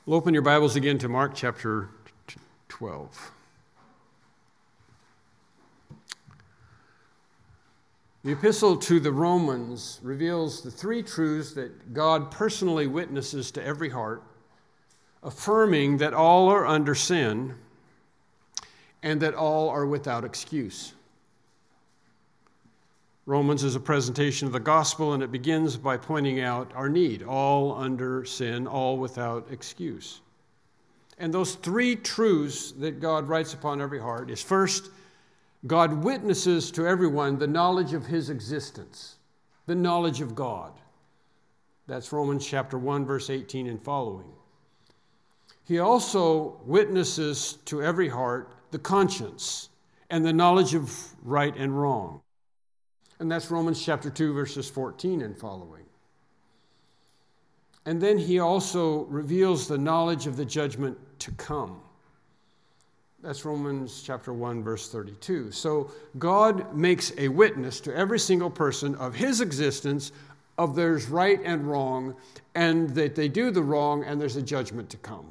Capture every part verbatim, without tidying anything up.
We'll open your Bibles again to Mark chapter twelve. The epistle to the Romans reveals the three truths that God personally witnesses to every heart, affirming that all are under sin and that all are without excuse. Romans is a presentation of the gospel, and it begins by pointing out our need, all under sin, all without excuse. And those three truths that God writes upon every heart is, first, God witnesses to everyone the knowledge of his existence, the knowledge of God. That's Romans chapter one, verse eighteen and following. He also witnesses to every heart the conscience and the knowledge of right and wrong. And that's Romans chapter two, verses fourteen and following. And then he also reveals the knowledge of the judgment to come. That's Romans chapter one, verse thirty-two. So God makes a witness to every single person of his existence, of there's right and wrong, and that they do the wrong, and there's a judgment to come.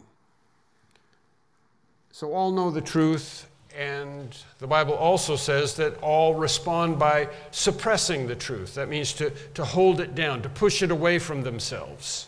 So all know the truth. And the Bible also says that all respond by suppressing the truth. That means to, to hold it down, to push it away from themselves.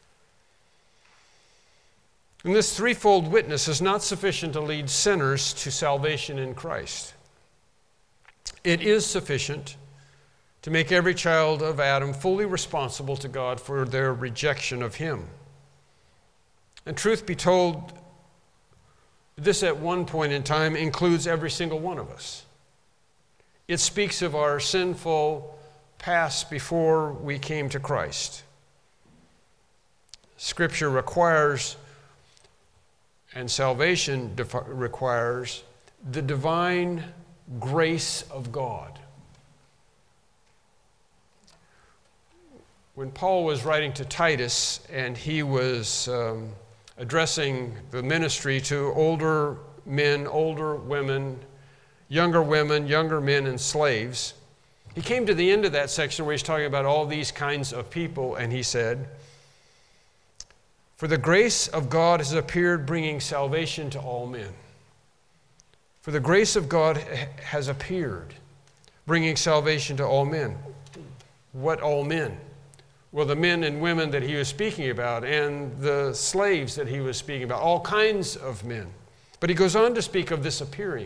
And this threefold witness is not sufficient to lead sinners to salvation in Christ. It is sufficient to make every child of Adam fully responsible to God for their rejection of him. And truth be told, this at one point in time includes every single one of us. It speaks of our sinful past before we came to Christ. Scripture requires, and salvation defi- requires, the divine grace of God. When Paul was writing to Titus, and he was um, addressing the ministry to older men, older women, younger women, younger men, and slaves, he came to the end of that section where he's talking about all these kinds of people, and he said, "For the grace of God has appeared, bringing salvation to all men." For the grace of God has appeared, bringing salvation to all men. What all men? Well, the men and women that he was speaking about, and the slaves that he was speaking about, all kinds of men. But he goes on to speak of this appearing.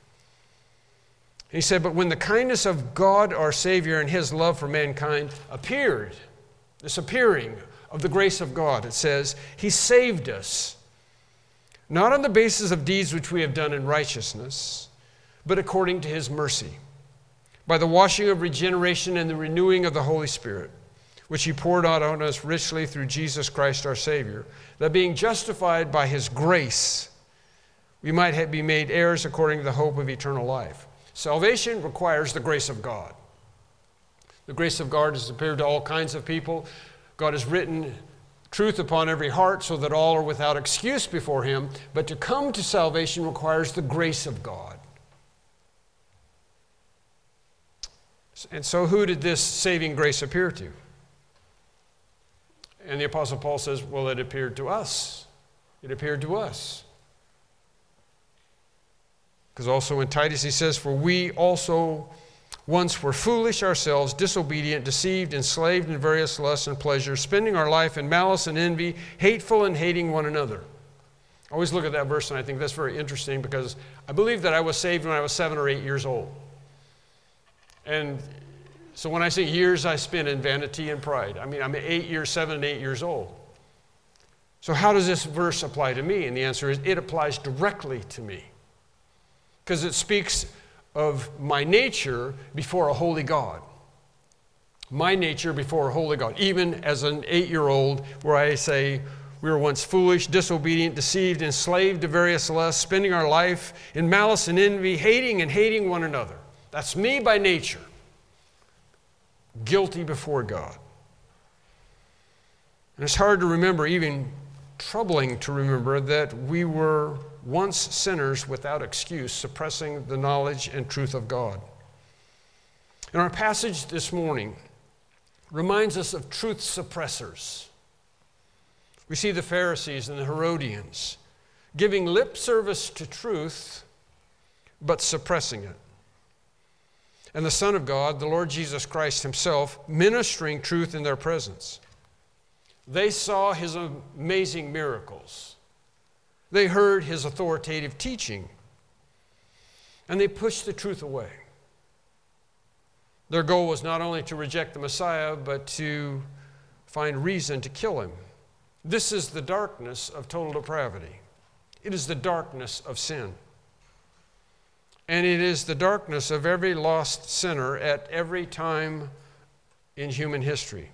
He said, "But when the kindness of God our Savior and his love for mankind appeared," this appearing of the grace of God, it says, "he saved us, not on the basis of deeds which we have done in righteousness, but according to his mercy, by the washing of regeneration and the renewing of the Holy Spirit, which he poured out on us richly through Jesus Christ our Savior, that being justified by his grace, we might have be made heirs according to the hope of eternal life." Salvation requires the grace of God. The grace of God has appeared to all kinds of people. God has written truth upon every heart so that all are without excuse before him. But to come to salvation requires the grace of God. And so who did this saving grace appear to? And the Apostle Paul says, well, it appeared to us. It appeared to us. Because also in Titus he says, "For we also once were foolish ourselves, disobedient, deceived, enslaved in various lusts and pleasures, spending our life in malice and envy, hateful and hating one another." I always look at that verse and I think that's very interesting, because I believe that I was saved when I was seven or eight years old. And so when I say years I spent in vanity and pride, I mean, I'm eight years, seven and eight years old. So how does this verse apply to me? And the answer is, it applies directly to me. Because it speaks of my nature before a holy God. My nature before a holy God. Even as an eight-year-old, where I say, we were once foolish, disobedient, deceived, enslaved to various lusts, spending our life in malice and envy, hating and hating one another. That's me by nature. Guilty before God. And it's hard to remember, even troubling to remember, that we were once sinners without excuse, suppressing the knowledge and truth of God. And our passage this morning reminds us of truth suppressors. We see the Pharisees and the Herodians giving lip service to truth, but suppressing it. And the Son of God, the Lord Jesus Christ himself, ministering truth in their presence. They saw his amazing miracles. They heard his authoritative teaching. And they pushed the truth away. Their goal was not only to reject the Messiah, but to find reason to kill him. This is the darkness of total depravity. It is the darkness of sin. And it is the darkness of every lost sinner at every time in human history.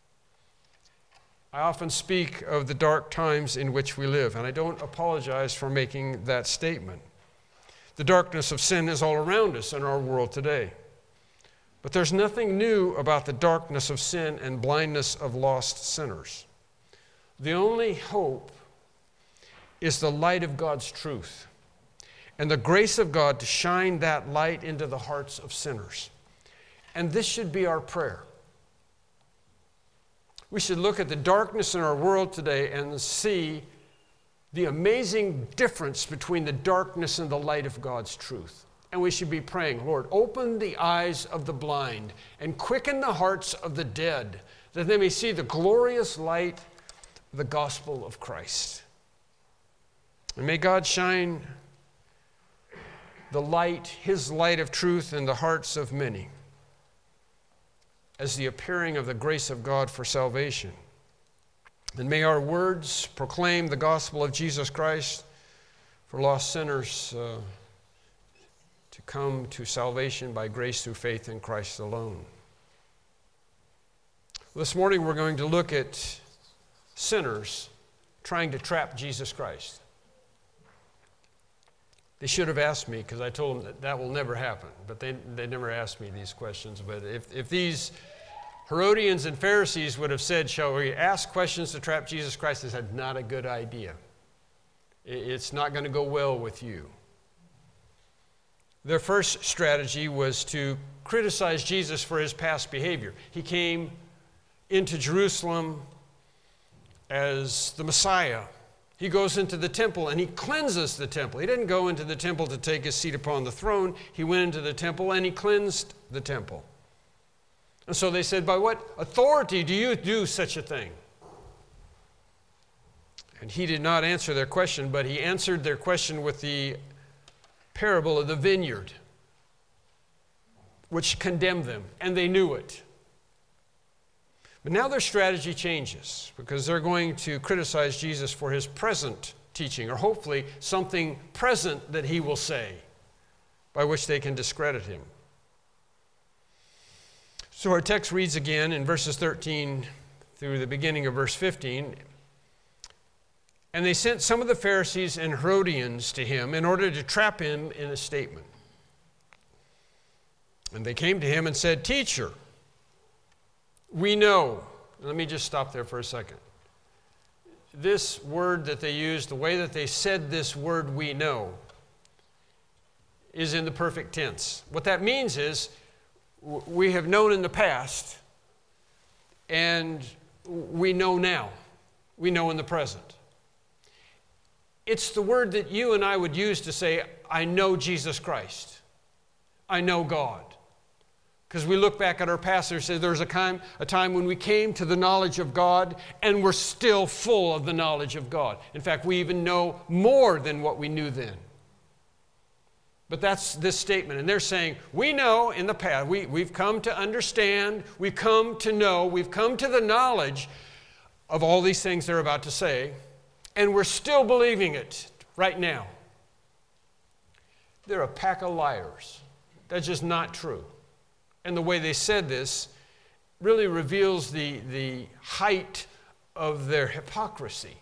I often speak of the dark times in which we live, and I don't apologize for making that statement. The darkness of sin is all around us in our world today. But there's nothing new about the darkness of sin and blindness of lost sinners. The only hope is the light of God's truth and the grace of God to shine that light into the hearts of sinners. And this should be our prayer. We should look at the darkness in our world today and see the amazing difference between the darkness and the light of God's truth. And we should be praying, Lord, open the eyes of the blind and quicken the hearts of the dead, that they may see the glorious light of the gospel of Christ. And may God shine the light, his light of truth, in the hearts of many as the appearing of the grace of God for salvation. And may our words proclaim the gospel of Jesus Christ for lost sinners uh, to come to salvation by grace through faith in Christ alone. This morning we're going to look at sinners trying to trap Jesus Christ. They should have asked me, because I told them that that will never happen. But they, they never asked me these questions. But if, if these Herodians and Pharisees would have said, shall we ask questions to trap Jesus Christ, they said, not a good idea. It's not going to go well with you. Their first strategy was to criticize Jesus for his past behavior. He came into Jerusalem as the Messiah. He goes into the temple and he cleanses the temple. He didn't go into the temple to take his seat upon the throne. He went into the temple and he cleansed the temple. And so they said, by what authority do you do such a thing? And he did not answer their question, but he answered their question with the parable of the vineyard, which condemned them, and they knew it. But now their strategy changes, because they're going to criticize Jesus for his present teaching, or hopefully something present that he will say, by which they can discredit him. So our text reads again in verses thirteen through the beginning of verse fifteen. And they sent some of the Pharisees and Herodians to him in order to trap him in a statement. And they came to him and said, Teacher, we know. Let me just stop there for a second. This word that they used, the way that they said this word, we know, is in the perfect tense. What that means is we have known in the past and we know now. We know in the present. It's the word that you and I would use to say, I know Jesus Christ. I know God. Because we look back at our past and say there's a time, a time when we came to the knowledge of God and we're still full of the knowledge of God. In fact, we even know more than what we knew then. But that's this statement. And they're saying, we know in the past, we, we've come to understand, we've come to know, we've come to the knowledge of all these things they're about to say, and we're still believing it right now. They're a pack of liars. That's just not true. And the way they said this really reveals the, the height of their hypocrisy.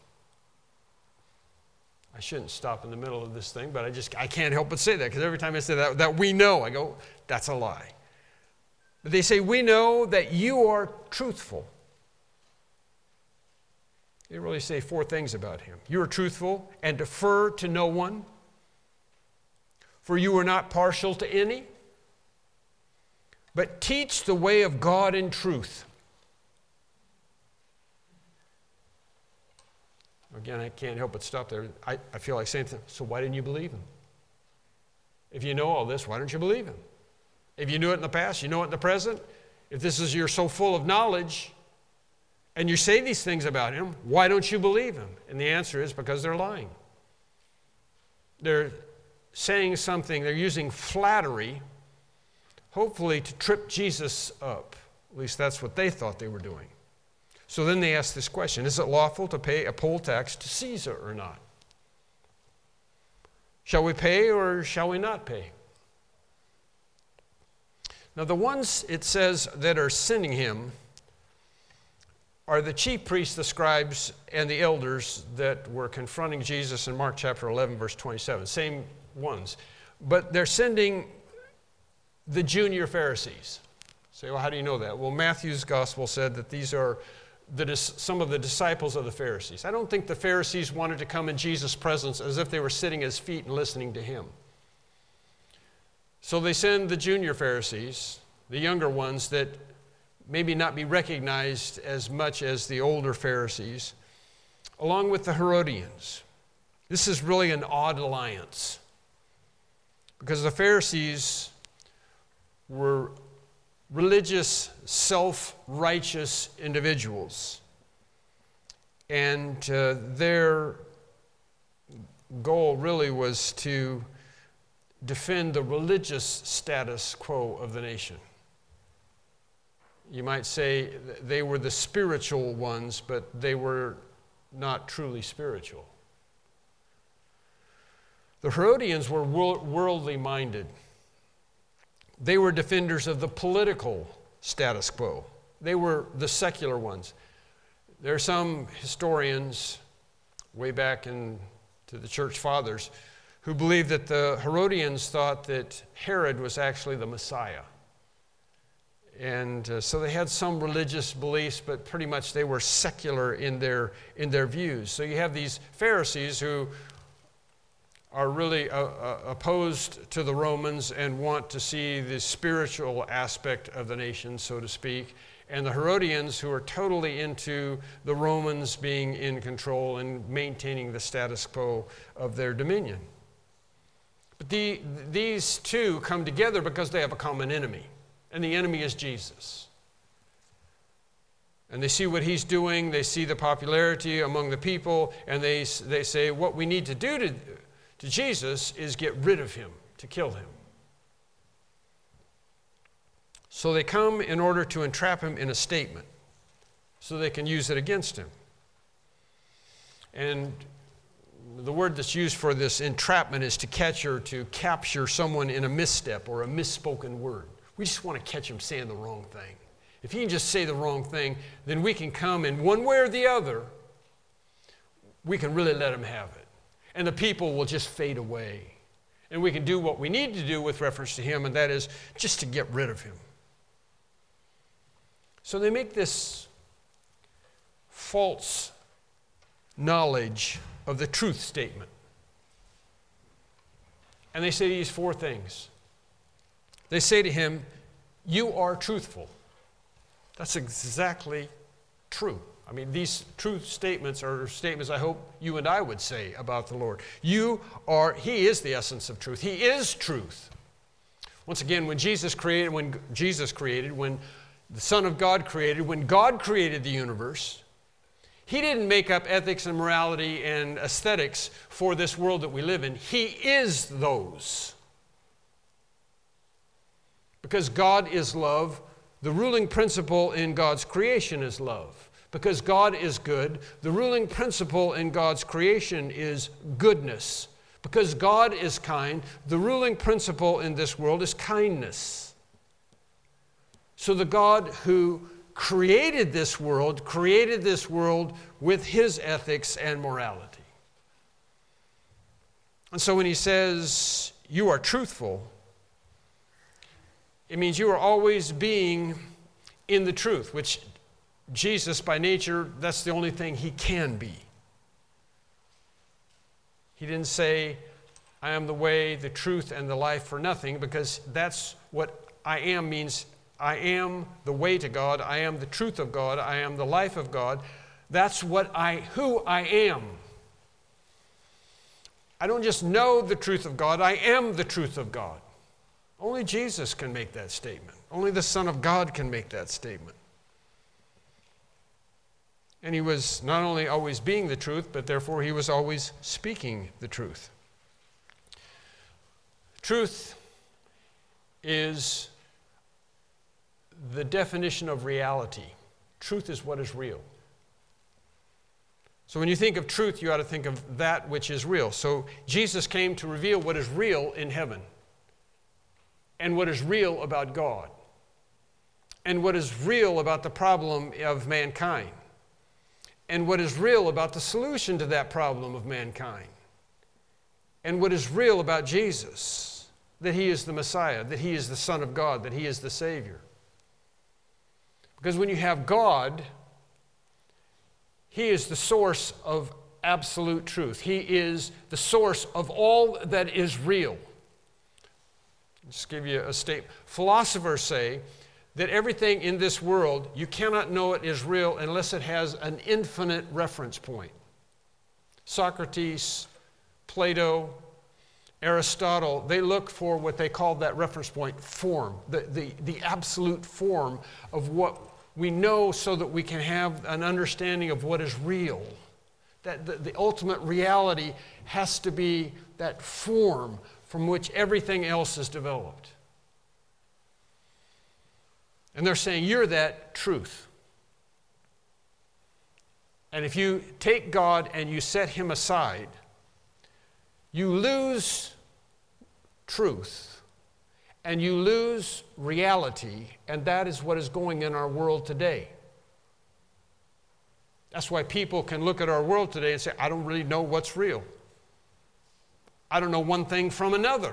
I shouldn't stop in the middle of this thing, but I just I can't help but say that, because every time I say that, that we know, I go, that's a lie. But they say, we know that you are truthful. They really say four things about him. You are truthful and defer to no one, for you are not partial to any, but teach the way of God in truth. Again, I can't help but stop there. I, I feel like saying, so why didn't you believe him? If you know all this, why don't you believe him? If you knew it in the past, you know it in the present. If this is, you're so full of knowledge and you say these things about him, why don't you believe him? And the answer is because they're lying. They're saying something, they're using flattery, hopefully to trip Jesus up. At least that's what they thought they were doing. So then they ask this question, is it lawful to pay a poll tax to Caesar or not? Shall we pay or shall we not pay? Now the ones, it says, that are sending him are the chief priests, the scribes, and the elders that were confronting Jesus in Mark chapter eleven, verse twenty-seven. Same ones. But they're sending the junior Pharisees. Say, well, how do you know that? Well, Matthew's gospel said that these are the, some of the disciples of the Pharisees. I don't think the Pharisees wanted to come in Jesus' presence as if they were sitting at his feet and listening to him. So they send the junior Pharisees, the younger ones that maybe not be recognized as much as the older Pharisees, along with the Herodians. This is really an odd alliance because the Pharisees were religious, self-righteous individuals. And uh, their goal really was to defend the religious status quo of the nation. You might say they were the spiritual ones, but they were not truly spiritual. The Herodians were worldly minded. They were defenders of the political status quo. They were the secular ones. There are some historians way back in to the church fathers who believe that the Herodians thought that Herod was actually the Messiah. And uh, so they had some religious beliefs, but pretty much they were secular in their in their views. So you have these Pharisees who are really uh, uh, opposed to the Romans and want to see the spiritual aspect of the nation, so to speak, and the Herodians who are totally into the Romans being in control and maintaining the status quo of their dominion. But the, these two come together because they have a common enemy. And the enemy is Jesus. And they see what he's doing, they see the popularity among the people, and they, they say, what we need to do to, to Jesus is get rid of him, to kill him. So they come in order to entrap him in a statement, so they can use it against him. And the word that's used for this entrapment is to catch or to capture someone in a misstep or a misspoken word. We just want to catch him saying the wrong thing. If he can just say the wrong thing, then we can come and one way or the other, we can really let him have it. And the people will just fade away. And we can do what we need to do with reference to him, and that is just to get rid of him. So they make this false knowledge of the truth statement. And they say these four things. They say to him, you are truthful. That's exactly true. I mean, these truth statements are statements I hope you and I would say about the Lord. You are, he is the essence of truth. He is truth. Once again, when Jesus created, when Jesus created, when the Son of God created, when God created the universe, he didn't make up ethics and morality and aesthetics for this world that we live in. He is those. Because God is love, the ruling principle in God's creation is love. Because God is good, the ruling principle in God's creation is goodness. Because God is kind, the ruling principle in this world is kindness. So the God who created this world, created this world with his ethics and morality. And so when he says, you are truthful, it means you are always being in the truth, which Jesus, by nature, that's the only thing he can be. He didn't say, I am the way, the truth, and the life for nothing, because that's what I am means. I am the way to God. I am the truth of God. I am the life of God. That's what I, who I am. I don't just know the truth of God, I am the truth of God. Only Jesus can make that statement. Only the Son of God can make that statement. And he was not only always being the truth, but therefore he was always speaking the truth. Truth is the definition of reality. Truth is what is real. So when you think of truth, you ought to think of that which is real. So Jesus came to reveal what is real in heaven, and what is real about God, and what is real about the problem of mankind, and what is real about the solution to that problem of mankind, and what is real about Jesus, that he is the Messiah, that he is the Son of God, that he is the Savior. Because when you have God, he is the source of absolute truth. He is the source of all that is real. I'll just give you a statement. Philosophers say that everything in this world, you cannot know it is real unless it has an infinite reference point. Socrates, Plato, Aristotle, they look for what they call that reference point, form, the, the, the absolute form of what we know, so that we can have an understanding of what is real. That the, the ultimate reality has to be that form from which everything else is developed. And they're saying, you're that truth. And if you take God and you set him aside, you lose truth. And you lose reality, and that is what is going in our world today. That's why people can look at our world today and say, I don't really know what's real. I don't know one thing from another.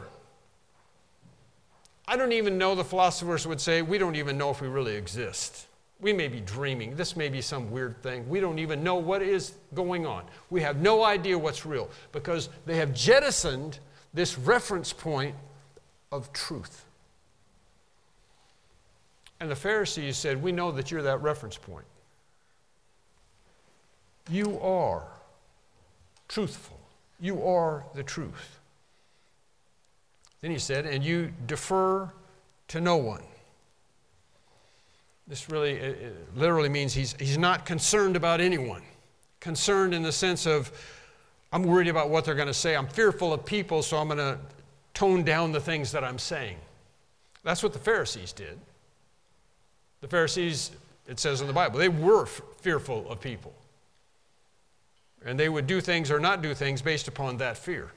I don't even know, the philosophers would say, we don't even know if we really exist. We may be dreaming. This may be some weird thing. We don't even know what is going on. We have no idea what's real, because they have jettisoned this reference point of truth. And the Pharisees said, we know that you're that reference point. You are truthful. You are the truth. Then he said, and you defer to no one. This really it, it literally means he's, he's not concerned about anyone. Concerned in the sense of, I'm worried about what they're going to say. I'm fearful of people, so I'm going to tone down the things that I'm saying. That's what the Pharisees did. The Pharisees, it says in the Bible, they were f- fearful of people. And they would do things or not do things based upon that fear.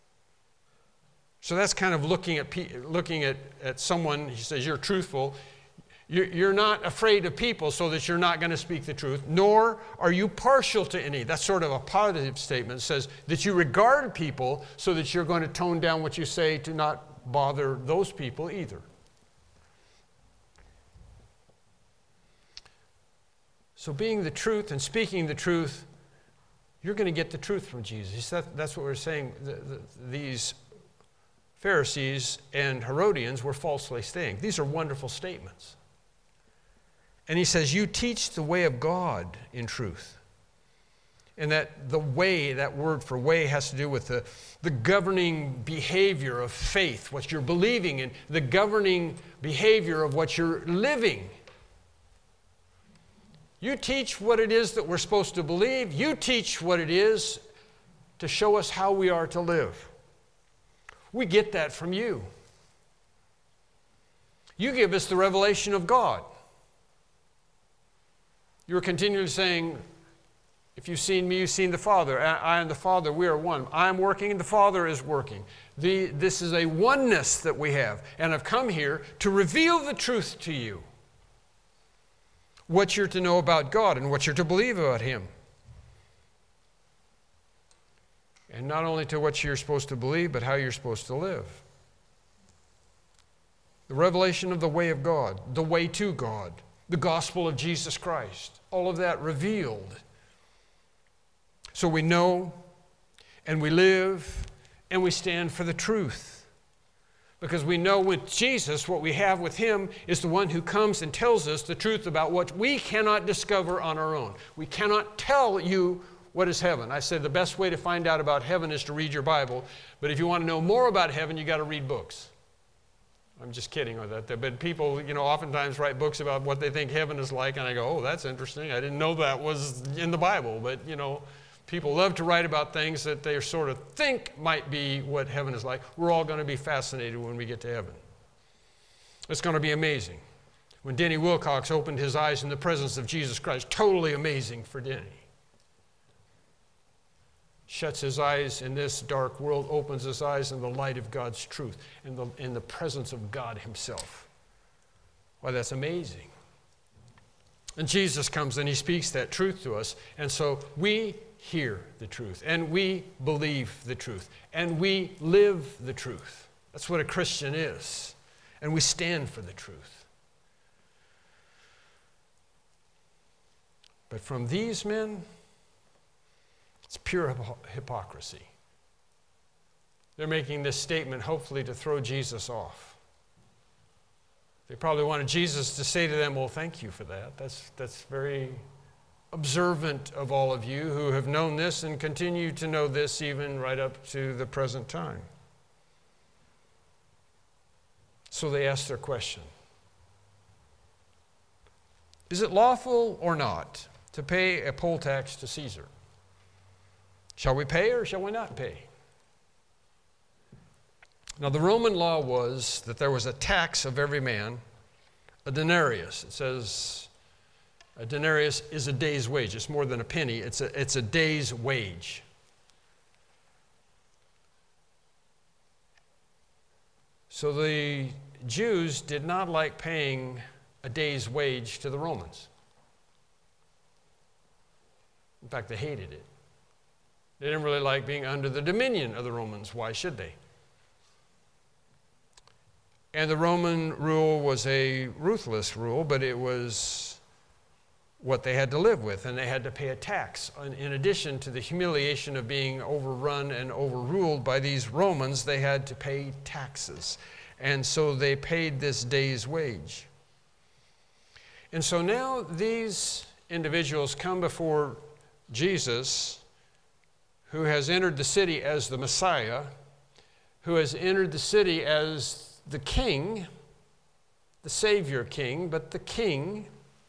So that's kind of looking at pe- looking at, at someone, he says, you're truthful. You're, you're not afraid of people so that you're not going to speak the truth, nor are you partial to any. That's sort of a positive statement. It says that you regard people so that you're going to tone down what you say to not bother those people either. So being the truth and speaking the truth, you're going to get the truth from Jesus. That's what we're saying. The, the, these Pharisees and Herodians were falsely saying. These are wonderful statements. And he says, you teach the way of God in truth. And that the way, that word for way, has to do with the, the governing behavior of faith, what you're believing in, the governing behavior of what you're living. You teach what it is that we're supposed to believe. You teach what it is to show us how we are to live. We get that from you. You give us the revelation of God. You're continually saying, if you've seen me, you've seen the Father. I and the Father, we are one. I am working and the Father is working. The, this is a oneness that we have. And I've come here to reveal the truth to you. What you're to know about God and what you're to believe about him. And not only to what you're supposed to believe, but how you're supposed to live. The revelation of the way of God, the way to God, the gospel of Jesus Christ, all of that revealed. So we know and we live and we stand for the truth. Because we know with Jesus, what we have with him is the one who comes and tells us the truth about what we cannot discover on our own. We cannot tell you What is heaven? I said the best way to find out about heaven is to read your Bible. But if you want to know more about heaven, you got to read books. I'm just kidding with that. But people, you know, oftentimes write books about what they think heaven is like. And I go, oh, that's interesting. I didn't know that was in the Bible. But, you know, people love to write about things that they sort of think might be what heaven is like. We're all going to be fascinated when we get to heaven. It's going to be amazing. When Denny Wilcox opened his eyes in the presence of Jesus Christ, totally amazing for Denny. Shuts his eyes in this dark world, opens his eyes in the light of God's truth, in the, in the presence of God himself. Why, that's amazing. And Jesus comes and he speaks that truth to us. And so we hear the truth, and we believe the truth, and we live the truth. That's what a Christian is. And we stand for the truth. But from these men, it's pure hypocrisy. They're making this statement hopefully to throw Jesus off. They probably wanted Jesus to say to them, well, thank you for that. That's, that's very observant of all of you who have known this and continue to know this even right up to the present time. So they asked their question. Is it lawful or not to pay a poll tax to Caesar? Shall we pay or shall we not pay? Now, the Roman law was that there was a tax of every man, a denarius. It says a denarius is a day's wage. It's more than a penny. It's a, it's a day's wage. So the Jews did not like paying a day's wage to the Romans. In fact, they hated it. They didn't really like being under the dominion of the Romans. Why should they? And the Roman rule was a ruthless rule, but it was what they had to live with, and they had to pay a tax. In addition to the humiliation of being overrun and overruled by these Romans, they had to pay taxes. And so they paid this day's wage. And so now these individuals come before Jesus, who has entered the city as the Messiah, who has entered the city as the king, the Savior king, but the king.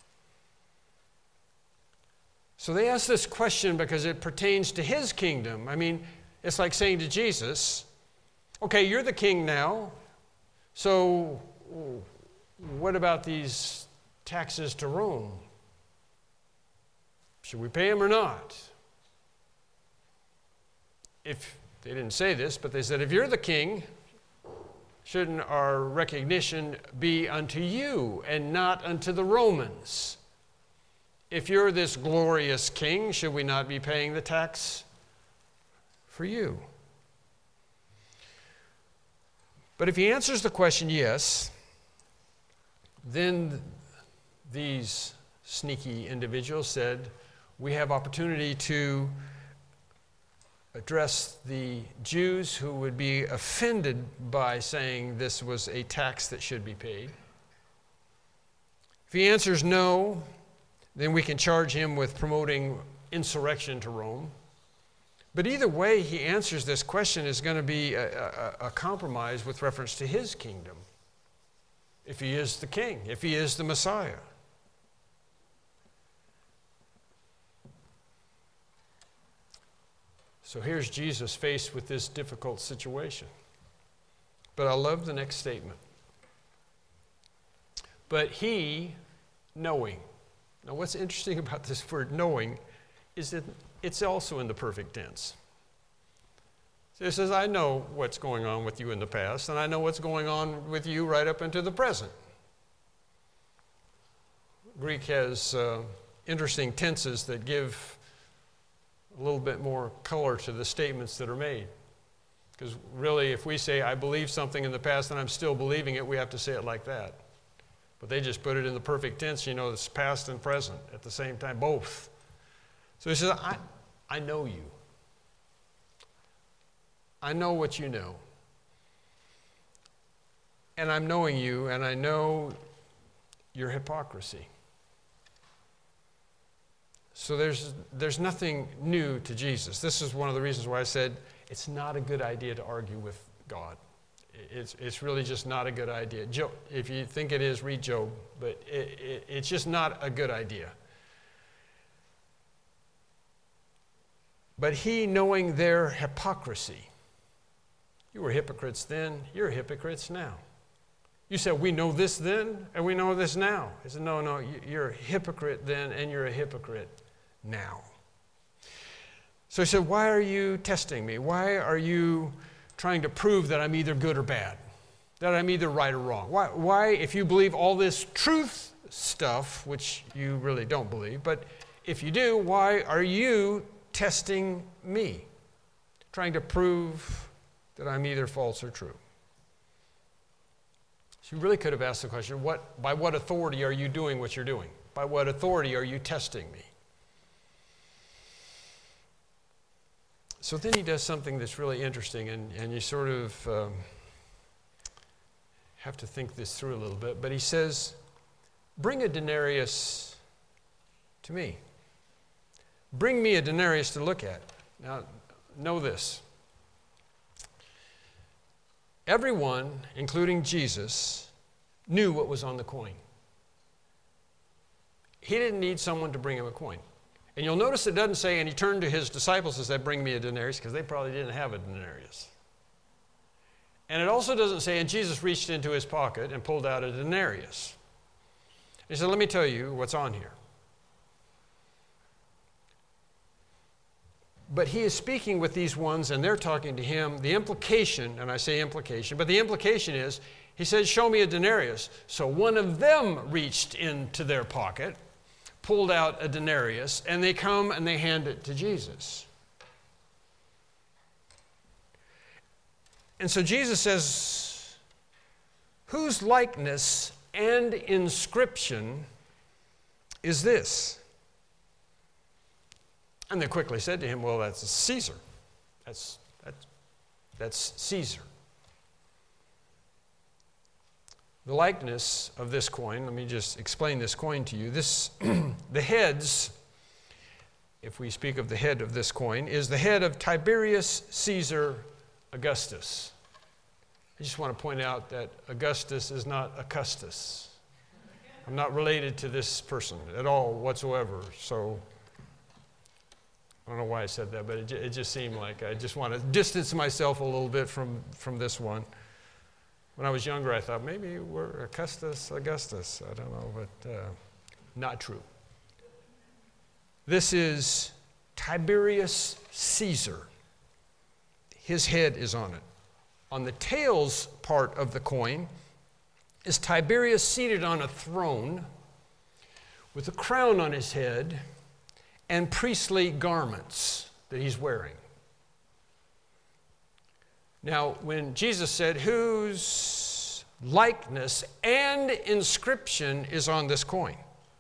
So they ask this question because it pertains to his kingdom. I mean, it's like saying to Jesus, okay, you're the king now, so what about these taxes to Rome? Should we pay them or not? If they didn't say this, but they said, if you're the king, shouldn't our recognition be unto you and not unto the Romans? If you're this glorious king, should we not be paying the tax for you? But if he answers the question yes, then these sneaky individuals said, we have opportunity to address the Jews who would be offended by saying this was a tax that should be paid. If he answers no, then we can charge him with promoting insurrection to Rome. But either way he answers this question is going to be a, a, a compromise with reference to his kingdom. If he is the king, if he is the Messiah. So here's Jesus faced with this difficult situation. But I love the next statement. But he, knowing. Now what's interesting about this word knowing is that it's also in the perfect tense. So it says, I know what's going on with you in the past, and I know what's going on with you right up into the present. Greek has uh, interesting tenses that give a little bit more color to the statements that are made. Because really, if we say, I believe something in the past and I'm still believing it, we have to say it like that. But they just put it in the perfect tense, you know, it's past and present at the same time, both. So he says, I, I know you. I know what you know. And I'm knowing you, and I know your hypocrisy. So there's, there's nothing new to Jesus. This is one of the reasons why I said it's not a good idea to argue with God. It's, it's really just not a good idea. Job, if you think it is, read Job, but it, it, it's just not a good idea. But he, knowing their hypocrisy, you were hypocrites then, you're hypocrites now. You said, we know this then, and we know this now. He said, no, no, you're a hypocrite then, and you're a hypocrite now. So he said, why are you testing me? Why are you trying to prove that I'm either good or bad, that I'm either right or wrong? Why, why, if you believe all this truth stuff, which you really don't believe, but if you do, why are you testing me, trying to prove that I'm either false or true? So you really could have asked the question, what, by what authority are you doing what you're doing? By what authority are you testing me? So then he does something that's really interesting, and, and you sort of um, have to think this through a little bit. But he says, bring a denarius to me. Bring me a denarius to look at. Now, know this. Everyone, including Jesus, knew what was on the coin. He didn't need someone to bring him a coin. And you'll notice it doesn't say, and he turned to his disciples and said, bring me a denarius, because they probably didn't have a denarius. And it also doesn't say, and Jesus reached into his pocket and pulled out a denarius. He said, let me tell you what's on here. But he is speaking with these ones, and they're talking to him. The implication, and I say implication, but the implication is, he said, show me a denarius. So one of them reached into their pocket, pulled out a denarius, and they come and they hand it to Jesus. And so Jesus says, whose likeness and inscription is this? And they quickly said to him, well, that's Caesar. That's, that's, that's Caesar. The likeness of this coin, let me just explain this coin to you. This, the heads, if we speak of the head of this coin, is the head of Tiberius Caesar Augustus. I just want to point out that Augustus is not Augustus. I'm not related to this person at all whatsoever, so I don't know why I said that, but it, it just seemed like I just want to distance myself a little bit from, from this one. When I was younger, I thought maybe we're Augustus, Augustus. I don't know, but uh, not true. This is Tiberius Caesar. His head is on it. On the tails part of the coin is Tiberius seated on a throne with a crown on his head and priestly garments that he's wearing. Now, when Jesus said, whose likeness and inscription is on this coin?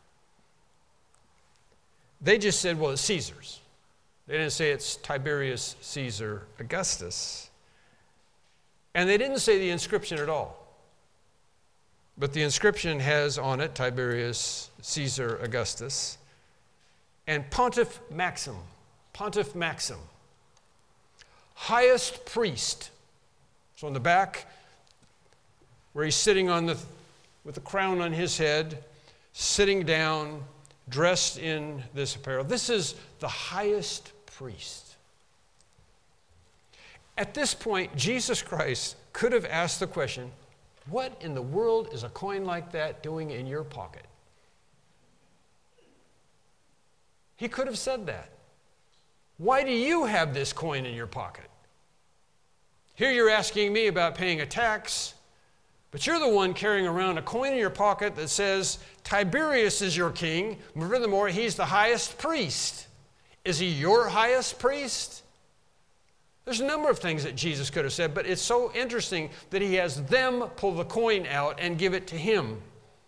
They just said, well, it's Caesar's. They didn't say it's Tiberius Caesar Augustus. And they didn't say the inscription at all. But the inscription has on it Tiberius Caesar Augustus and Pontiff Maxim. Pontiff Maxim. Highest priest. So on the back, where he's sitting on the, with the crown on his head, sitting down, dressed in this apparel. This is the highest priest. At this point, Jesus Christ could have asked the question, what in the world is a coin like that doing in your pocket? He could have said that. Why do you have this coin in your pocket? Here you're asking me about paying a tax, but you're the one carrying around a coin in your pocket that says, Tiberius is your king. Furthermore, he's the highest priest. Is he your highest priest? There's a number of things that Jesus could have said, but it's so interesting that he has them pull the coin out and give it to him.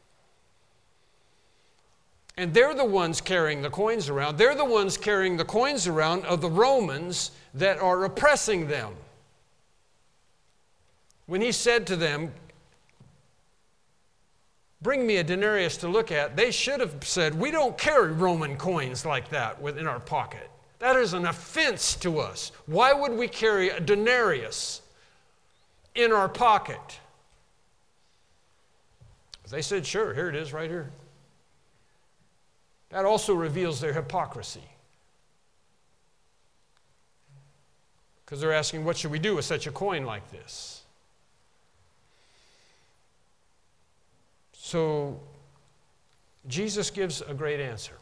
And they're the ones carrying the coins around. They're the ones carrying the coins around of the Romans that are oppressing them. When he said to them, bring me a denarius to look at, they should have said, we don't carry Roman coins like that within our pocket. That is an offense to us. Why would we carry a denarius in our pocket? They said, sure, here it is right here. That also reveals their hypocrisy. Because they're asking, what should we do with such a coin like this? So Jesus gives a great answer.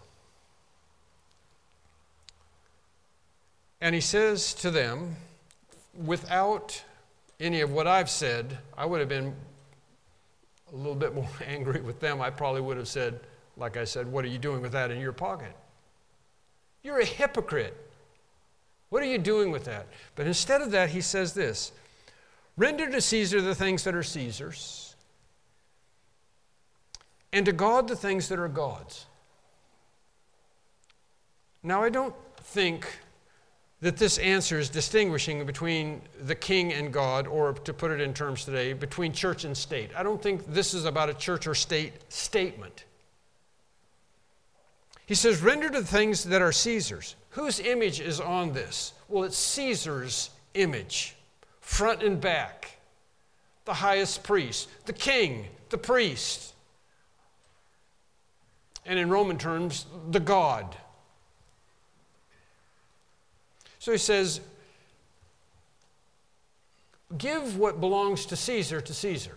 And he says to them, without any of what I've said, I would have been a little bit more angry with them. I probably would have said, like I said, what are you doing with that in your pocket? You're a hypocrite. What are you doing with that? But instead of that, he says this, render to Caesar the things that are Caesar's, and to God the things that are God's. Now, I don't think that this answer is distinguishing between the king and God, or to put it in terms today, between church and state. I don't think this is about a church or state statement. He says, render to the things that are Caesar's. Whose image is on this? Well, it's Caesar's image, front and back. The highest priest, the king, the priest. And in Roman terms, the God. So he says, give what belongs to Caesar to Caesar.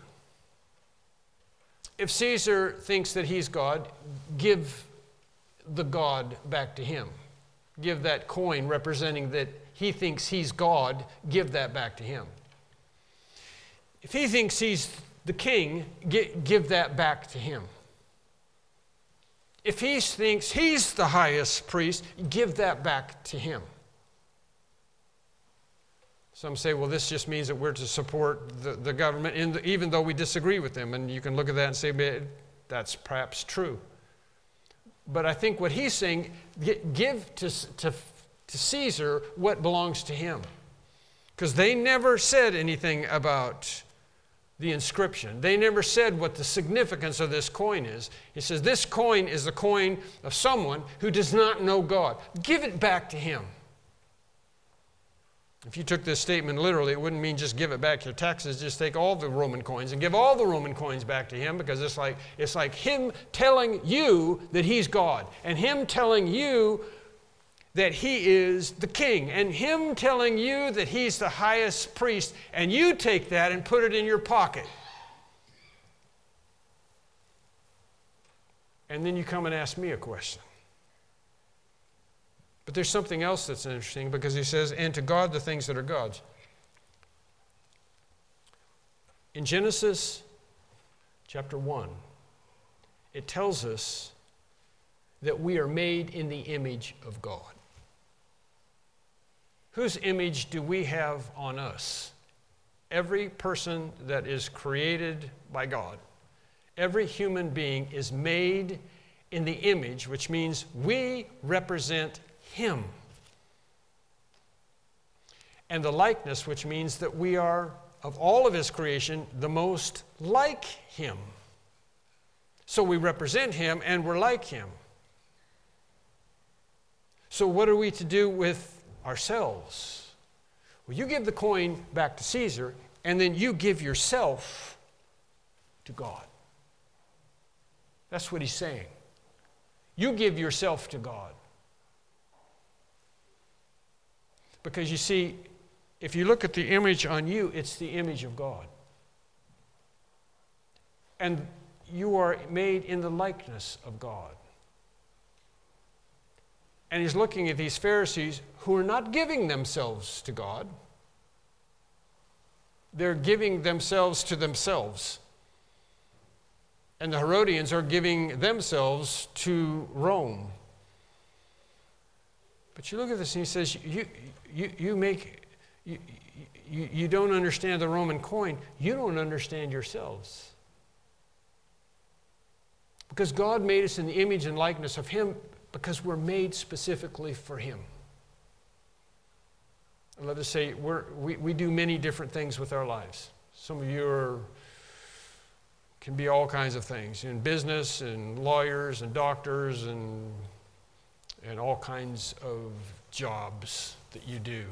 If Caesar thinks that he's God, give the God back to him. Give that coin representing that he thinks he's God, give that back to him. If he thinks he's the king, give that back to him. If he thinks he's the highest priest, give that back to him. Some say, well, this just means that we're to support the, the government, in the, even though we disagree with them. And you can look at that and say, that's perhaps true. But I think what he's saying, give to, to, to Caesar what belongs to him. Because they never said anything about the inscription. They never said what the significance of this coin is. He says, this coin is the coin of someone who does not know God. Give it back to him. If you took this statement literally, it wouldn't mean just give it back your taxes, just take all the Roman coins and give all the Roman coins back to him, because it's like, it's like him telling you that he's God, and him telling you that he is the king, and him telling you that he's the highest priest, and you take that and put it in your pocket. And then you come and ask me a question. But there's something else that's interesting, because he says, and to God the things that are God's. In Genesis chapter one, it tells us that we are made in the image of God. Whose image do we have on us? Every person that is created by God, every human being is made in the image, which means we represent him. And the likeness, which means that we are, of all of his creation, the most like him. So we represent him and we're like him. So what are we to do with ourselves? Well, you give the coin back to Caesar, and then you give yourself to God. That's what he's saying. You give yourself to God. Because you see, if you look at the image on you, it's the image of God. And you are made in the likeness of God. And he's looking at these Pharisees who are not giving themselves to God. They're giving themselves to themselves. And the Herodians are giving themselves to Rome. But you look at this and he says, you, you, you make, you, you, you don't understand the Roman coin. You don't understand yourselves. Because God made us in the image and likeness of him, because we're made specifically for him. I love to say we're, we, we do many different things with our lives. Some of you are can be all kinds of things, in business and lawyers and doctors and, and all kinds of jobs that you do.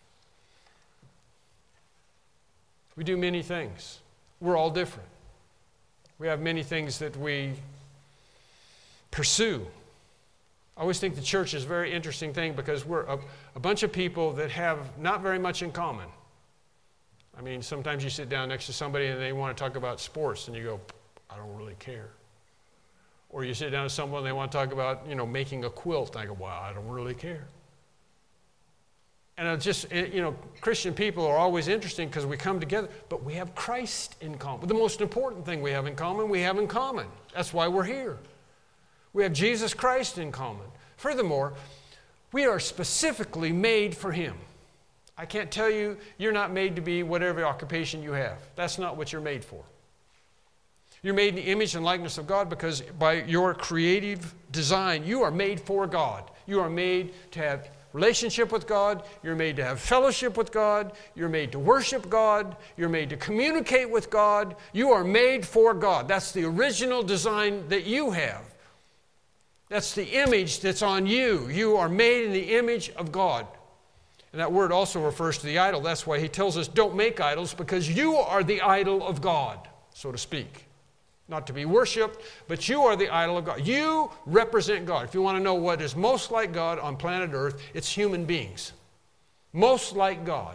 We do many things. We're all different. We have many things that we pursue. I always think the church is a very interesting thing because we're a, a bunch of people that have not very much in common. I mean, sometimes you sit down next to somebody and they want to talk about sports and you go, I don't really care. Or you sit down with someone and they want to talk about, you know, making a quilt. And I go, well, I don't really care. And it's just, you know, Christian people are always interesting because we come together, but we have Christ in common. The most important thing we have in common, we have in common. That's why we're here. We have Jesus Christ in common. Furthermore, we are specifically made for Him. I can't tell you, you're not made to be whatever occupation you have. That's not what you're made for. You're made in the image and likeness of God because by your creative design, you are made for God. You are made to have relationship with God. You're made to have fellowship with God. You're made to worship God. You're made to communicate with God. You are made for God. That's the original design that you have. That's the image that's on you. You are made in the image of God. And that word also refers to the idol. That's why he tells us don't make idols, because you are the idol of God, so to speak. Not to be worshipped, but you are the idol of God. You represent God. If you want to know what is most like God on planet Earth, it's human beings. Most like God.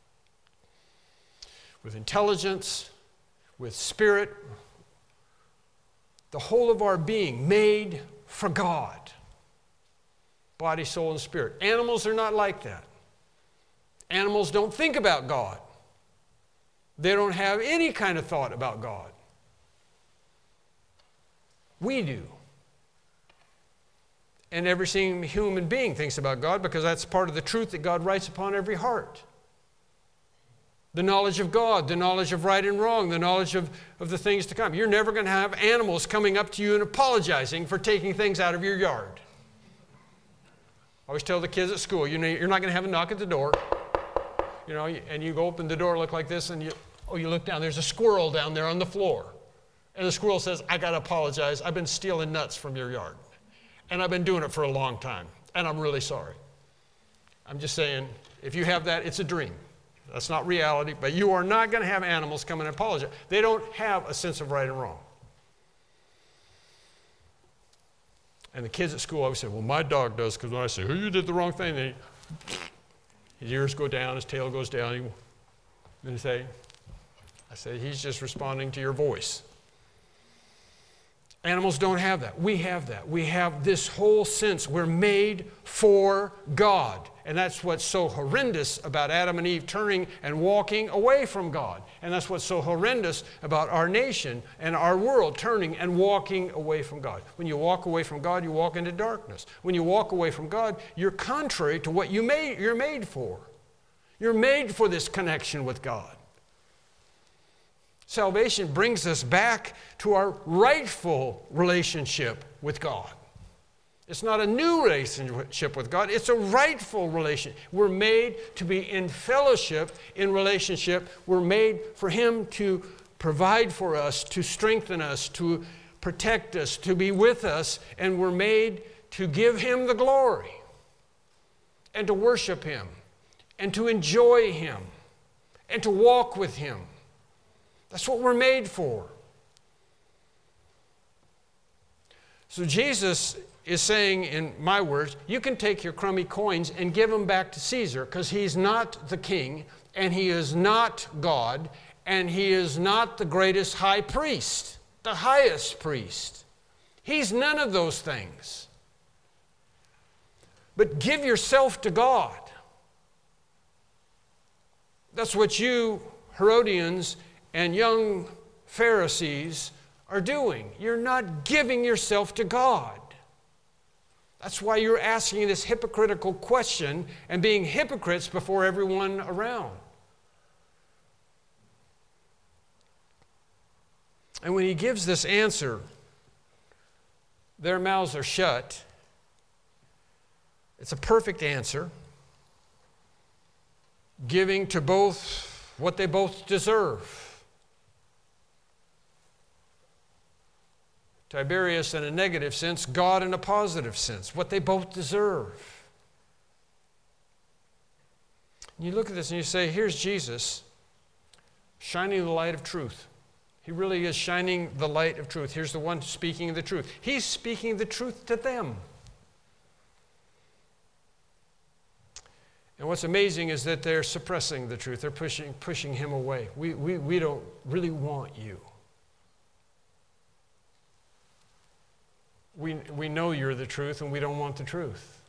With intelligence, with spirit, the whole of our being made for God. Body, soul, and spirit. Animals are not like that. Animals don't think about God. They don't have any kind of thought about God. We do. And every single human being thinks about God because that's part of the truth that God writes upon every heart. The knowledge of God, the knowledge of right and wrong, the knowledge of, of the things to come. You're never going to have animals coming up to you and apologizing for taking things out of your yard. I always tell the kids at school, you know, you're not going to have a knock at the door. You know, and you go open the door, look like this, and you, oh, you look down, there's a squirrel down there on the floor. And the squirrel says, I got to apologize. I've been stealing nuts from your yard. And I've been doing it for a long time. And I'm really sorry. I'm just saying, if you have that, it's a dream. That's not reality. But you are not going to have animals come and apologize. They don't have a sense of right and wrong. And the kids at school always say, well, my dog does, because when I say, oh, you did the wrong thing, then he, his ears go down, his tail goes down. He, then they say, I say, he's just responding to your voice. Animals don't have that. We have that. We have this whole sense. We're made for God. And that's what's so horrendous about Adam and Eve turning and walking away from God. And that's what's so horrendous about our nation and our world turning and walking away from God. When you walk away from God, you walk into darkness. When you walk away from God, you're contrary to what you made, you're made for. You're made for this connection with God. Salvation brings us back to our rightful relationship with God. It's not a new relationship with God. It's a rightful relationship. We're made to be in fellowship, in relationship. We're made for Him to provide for us, to strengthen us, to protect us, to be with us. And we're made to give Him the glory and to worship Him and to enjoy Him and to walk with Him. That's what we're made for. So Jesus is saying, in my words, you can take your crummy coins and give them back to Caesar, because he's not the king, and he is not God, and he is not the greatest high priest, the highest priest. He's none of those things. But give yourself to God. That's what you Herodians and young Pharisees are doing. You're not giving yourself to God. That's why you're asking this hypocritical question and being hypocrites before everyone around. And when he gives this answer, their mouths are shut. It's a perfect answer, giving to both what they both deserve. Tiberius in a negative sense, God in a positive sense, what they both deserve. And you look at this and you say, here's Jesus shining the light of truth. He really is shining the light of truth. Here's the one speaking the truth. He's speaking the truth to them. And what's amazing is that they're suppressing the truth. They're pushing, pushing him away. We, we, we don't really want you. We, we know you're the truth, and we don't want the truth.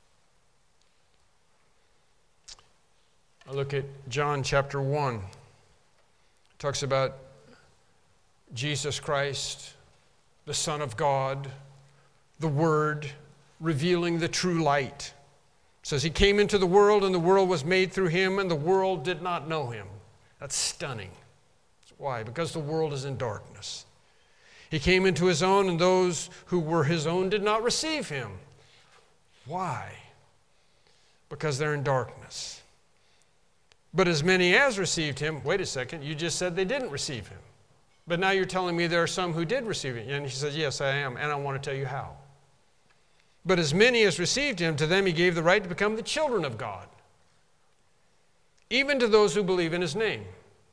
I look at John chapter one. It talks about Jesus Christ, the Son of God, the Word, revealing the true light. It says he came into the world, and the world was made through him, and the world did not know him. That's stunning. Why? Because the world is in darkness. He came into his own, and those who were his own did not receive him. Why? Because they're in darkness. But as many as received him, wait a second, you just said they didn't receive him. But now you're telling me there are some who did receive him. And he says, yes, I am, and I want to tell you how. But as many as received him, to them he gave the right to become the children of God, even to those who believe in his name,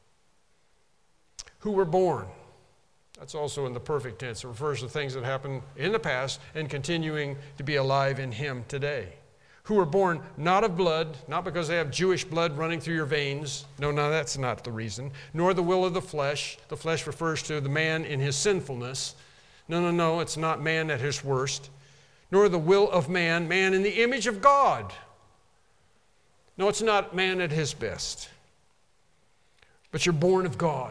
who were born. That's also in the perfect tense. It refers to things that happened in the past and continuing to be alive in him today. Who were born not of blood, not because they have Jewish blood running through your veins. No, no, that's not the reason. Nor the will of the flesh. The flesh refers to the man in his sinfulness. No, no, no, it's not man at his worst. Nor the will of man, man in the image of God. No, it's not man at his best. But you're born of God.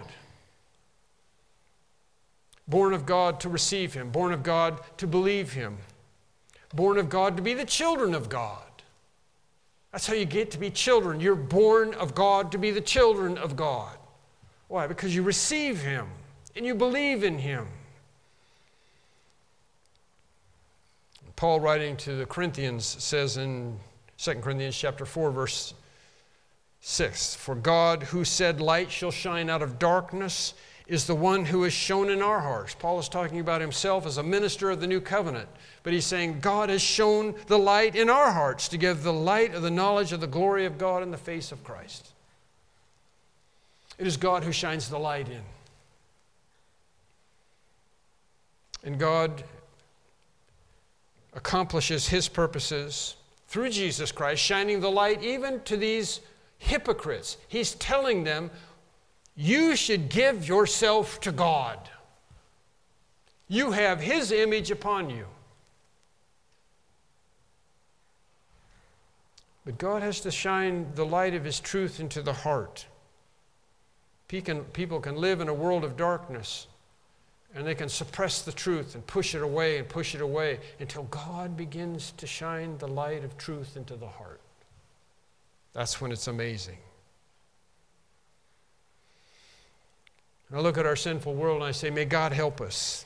Born of God to receive him. Born of God to believe him. Born of God to be the children of God. That's how you get to be children. You're born of God to be the children of God. Why? Because you receive him and you believe in him. Paul, writing to the Corinthians, says in Second Corinthians chapter four, verse six, "For God, who said, 'Light shall shine out of darkness,' is the one who is shown in our hearts." Paul is talking about himself as a minister of the new covenant. But he's saying God has shown the light in our hearts to give the light of the knowledge of the glory of God in the face of Christ. It is God who shines the light in. And God accomplishes his purposes through Jesus Christ, shining the light even to these hypocrites. He's telling them, you should give yourself to God. You have his image upon you. But God has to shine the light of his truth into the heart. People can live in a world of darkness, and they can suppress the truth and push it away and push it away until God begins to shine the light of truth into the heart. That's when it's amazing. And I look at our sinful world and I say, may God help us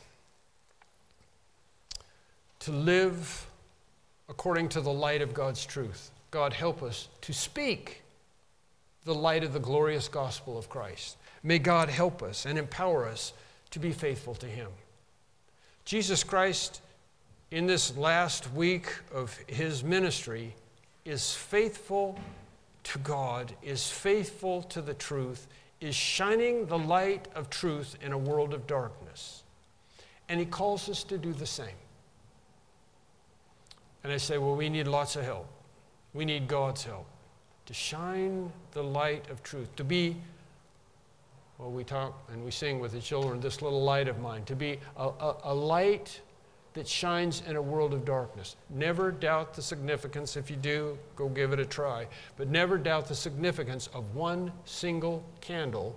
to live according to the light of God's truth. God help us to speak the light of the glorious gospel of Christ. May God help us and empower us to be faithful to him. Jesus Christ, in this last week of his ministry, is faithful to God, is faithful to the truth, is shining the light of truth in a world of darkness. And he calls us to do the same. And I say, well, we need lots of help. We need God's help to shine the light of truth, to be, well, we talk and we sing with the children, this little light of mine, to be a, a, a light that shines in a world of darkness. Never doubt the significance. If you do, go give it a try. But never doubt the significance of one single candle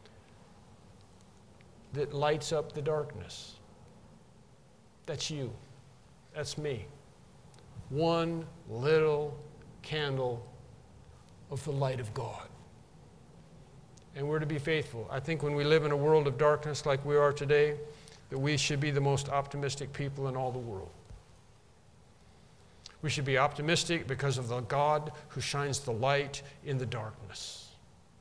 that lights up the darkness. That's you. That's me. One little candle of the light of God. And we're to be faithful. I think when we live in a world of darkness like we are today, that we should be the most optimistic people in all the world. We should be optimistic because of the God who shines the light in the darkness.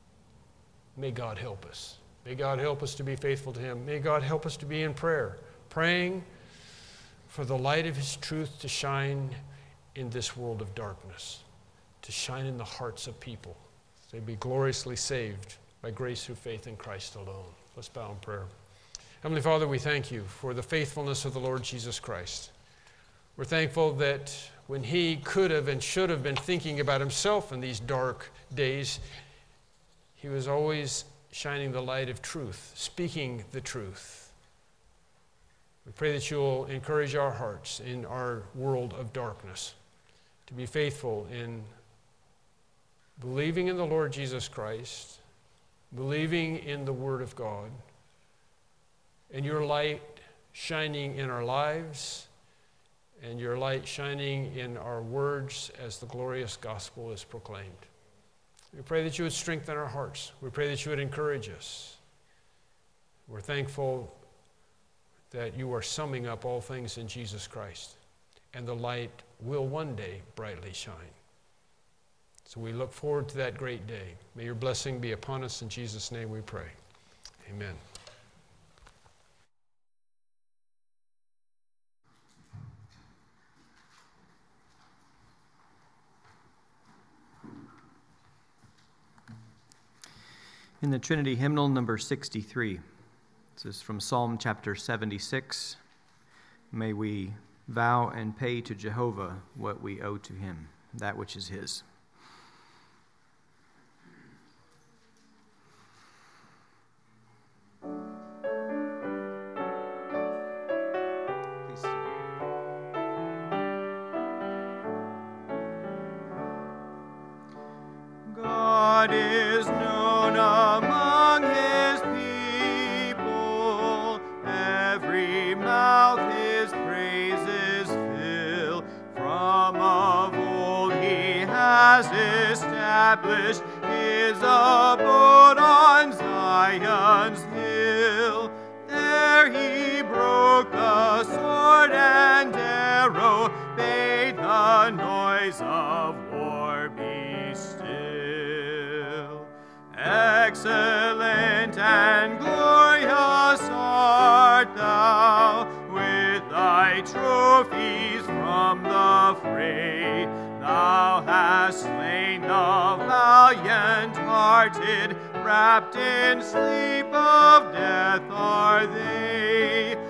May God help us. May God help us to be faithful to him. May God help us to be in prayer. praying for the light of his truth to shine in this world of darkness, to shine in the hearts of people. They be gloriously saved by grace through faith in Christ alone. Let's bow in prayer. Heavenly Father, we thank you for the faithfulness of the Lord Jesus Christ. We're thankful that when he could have and should have been thinking about himself in these dark days, he was always shining the light of truth, speaking the truth. We pray that you'll encourage our hearts in our world of darkness to be faithful in believing in the Lord Jesus Christ, believing in the Word of God, and your light shining in our lives, and your light shining in our words as the glorious gospel is proclaimed. We pray that you would strengthen our hearts. We pray that you would encourage us. We're thankful that you are summing up all things in Jesus Christ, and the light will one day brightly shine. So we look forward to that great day. May your blessing be upon us. In Jesus' name we pray. Amen. In the Trinity hymnal number sixty-three, this is from Psalm chapter seventy-six. May we vow and pay to Jehovah what we owe to him, that which is his. God is known among his people, every mouth his praises fill. From of old he has established his abode on Zion's hill. There he broke the sword and arrow, bade the noise of war be still. Excellent and glorious art thou, with thy trophies from the fray. Thou hast slain the valiant-hearted, wrapped in sleep of death are they.